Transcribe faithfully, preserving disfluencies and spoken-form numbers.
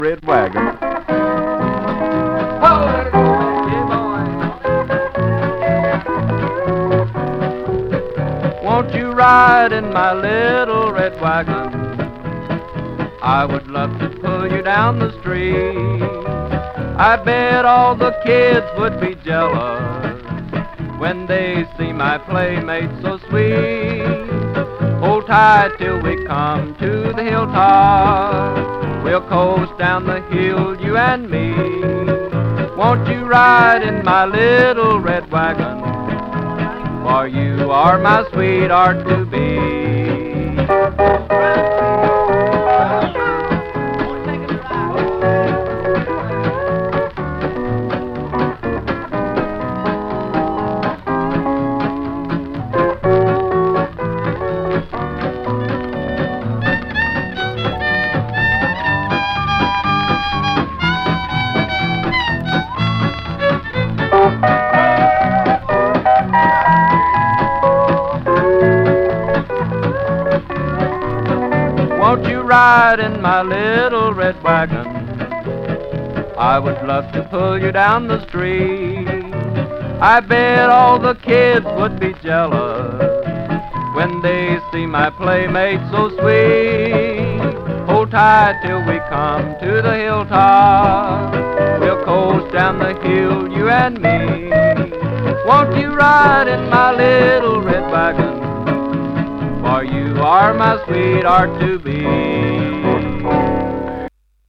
red wagon. Won't you ride in my little red wagon? I would love to pull you down the street. I bet all the kids would be jealous when they see my playmate so sweet. Hold tight till we come to the hilltop. We'll coast down the hill, you and me. Won't you ride in my little red wagon? For you are my sweetheart to be. Won't you ride in my little red wagon? I would love to pull you down the street. I bet all the kids would be jealous when they see my playmate so sweet. Hold tight till we come to the hilltop. We'll coast down the hill, you and me. Won't you ride in my little red wagon? For you are my sweetheart to be.